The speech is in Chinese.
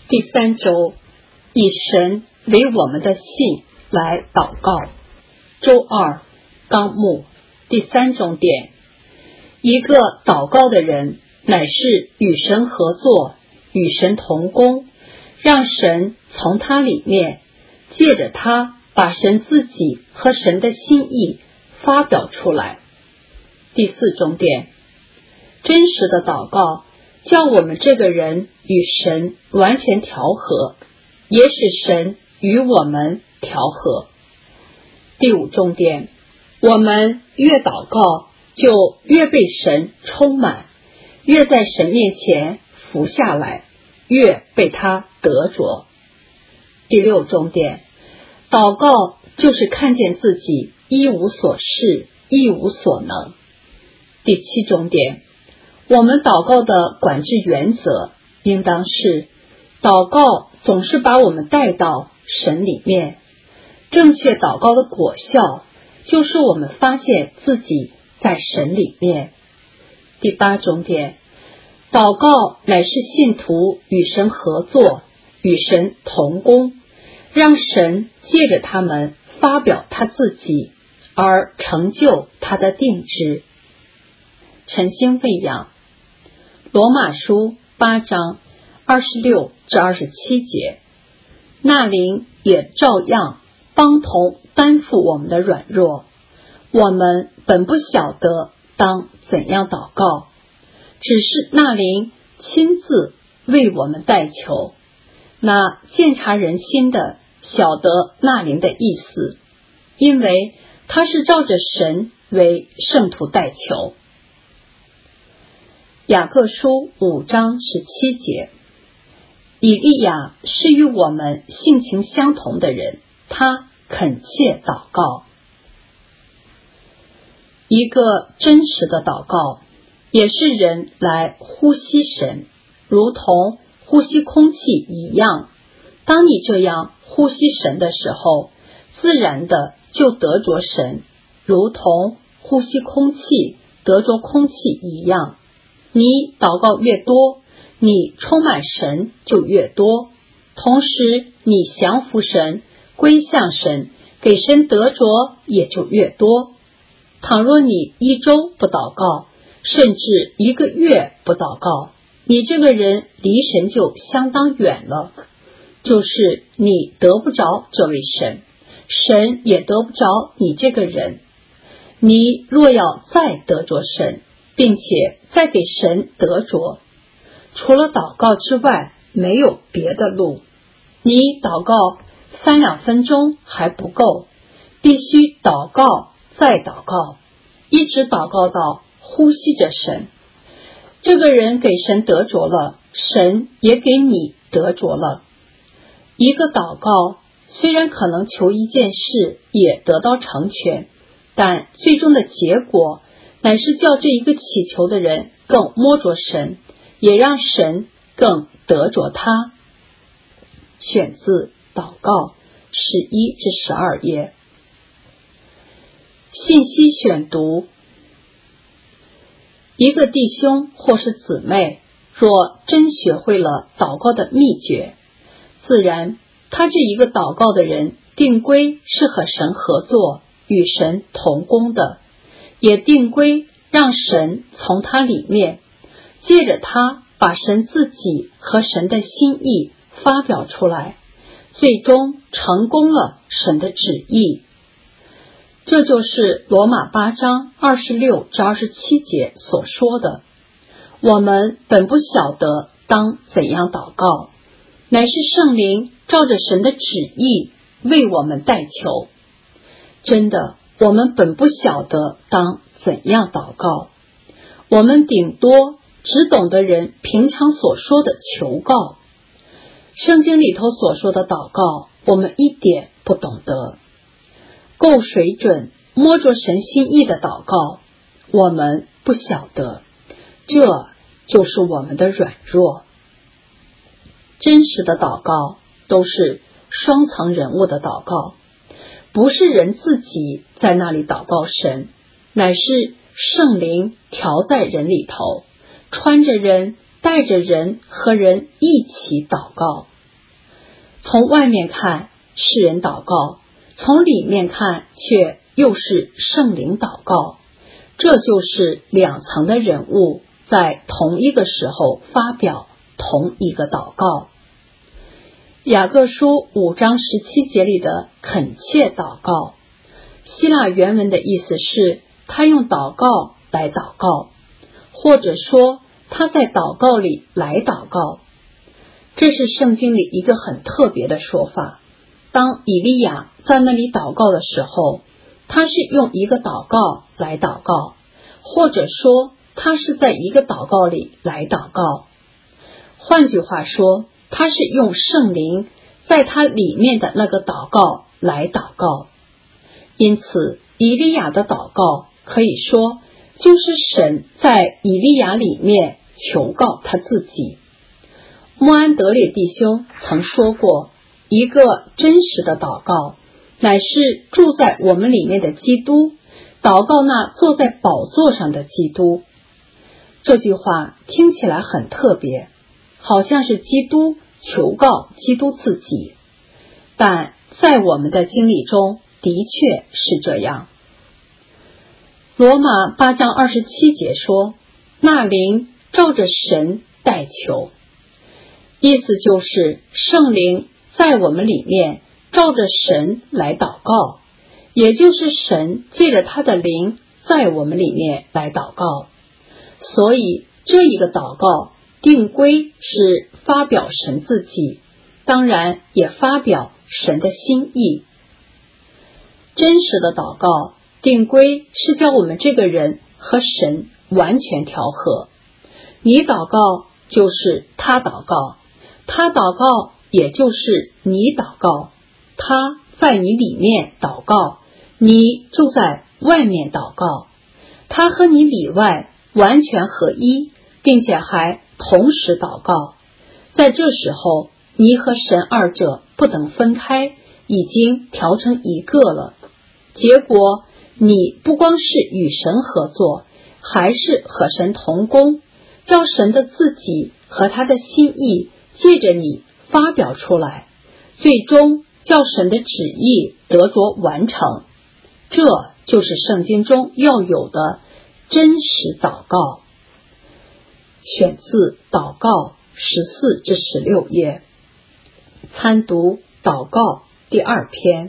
第3周，以神为我们的信来祷告。周2，纲目第3重点，一个祷告的人乃是与神合作，与神同工，让神从他里面，借着他把神自己和神的心意发表出来。第4重点，真实的祷告叫我们这个人与神完全调和，也使神与我们调和。第5重点，我们越祷告就越被神充满，越在神面前服下来，越被他得着。第6重点，祷告就是看见自己一无所事，一无所能。第7重点，我们祷告的管制原则应当是，祷告总是把我们带到神里面。正确祷告的果效就是我们发现自己在神里面。第8重点，祷告乃是信徒与神合作，与神同工，让神借着他们发表他自己，而成就他的定旨。晨星喂养，罗马书8章26至27节，那灵也照样帮同担负我们的软弱，我们本不晓得当怎样祷告，只是那灵亲自为我们代求。那鉴察人心的晓得那灵的意思，因为他是照着神为圣徒代求。雅各书5章17节，以利亚是与我们性情相同的人，他恳切祷告。一个真实的祷告也是人来呼吸神，如同呼吸空气一样。当你这样呼吸神的时候，自然的就得着神，如同呼吸空气得着空气一样。你祷告越多，你充满神就越多，同时你降服神，归向神，给神得着也就越多。倘若你1周不祷告，甚至1个月不祷告，你这个人离神就相当远了，就是你得不着这位神，神也得不着你这个人。你若要再得着神，并且再给神得着，除了祷告之外没有别的路。你祷告3-2分钟还不够，必须祷告再祷告，一直祷告到呼吸着神。这个人给神得着了，神也给你得着了。一个祷告虽然可能求一件事也得到成全，但最终的结果乃是叫这一个祈求的人更摸着神，也让神更得着他。选自祷告11至12页。信息选读，一个弟兄或是姊妹若真学会了祷告的秘诀，自然他这一个祷告的人定规是和神合作，与神同工的，也定规让神从他里面，借着他把神自己和神的心意发表出来，最终成功了神的旨意。这就是罗马8章26至27节所说的，我们本不晓得当怎样祷告，乃是圣灵照着神的旨意为我们代求。真的，我们本不晓得当怎样祷告，我们顶多只懂得人平常所说的求告。圣经里头所说的祷告，我们一点不懂得。够水准摸着神心意的祷告，我们不晓得，这就是我们的软弱。真实的祷告都是双层人物的祷告，不是人自己在那里祷告神，乃是圣灵调在人里头，穿着人，带着人和人一起祷告。 从外面看是人祷告，从里面看却又是圣灵祷告。这就是两层的人物在同一个时候发表同一个祷告。雅各书5章17节里的恳切祷告，希腊原文的意思是他用祷告来祷告，或者说他在祷告里来祷告。这是圣经里一个很特别的说法。当以利亚在那里祷告的时候，他是用一个祷告来祷告，或者说他是在一个祷告里来祷告。换句话说，他是用圣灵在他里面的那个祷告来祷告。因此以利亚的祷告可以说就是神在以利亚里面求告他自己。穆安德烈弟兄曾说过，一个真实的祷告乃是住在我们里面的基督祷告那坐在宝座上的基督。这句话听起来很特别，好像是基督求告基督自己，但在我们的经历中的确是这样。罗马8章27节说，那灵照着神代求，意思就是圣灵在我们里面照着神来祷告，也就是神借着他的灵在我们里面来祷告。所以这一个祷告定规是发表神自己，当然也发表神的心意。真实的祷告定规是叫我们这个人和神完全调和。你祷告就是他祷告，他祷告也就是你祷告，他在你里面祷告，你就在外面祷告，他和你里外完全合一，并且还同时祷告。在这时候，你和神二者不等分开，已经调成一个了。结果你不光是与神合作，还是和神同工，叫神的自己和他的心意借着你发表出来，最终叫神的旨意得着完成。这就是圣经中要有的真实祷告。选自祷告14至16页，参读祷告第2篇。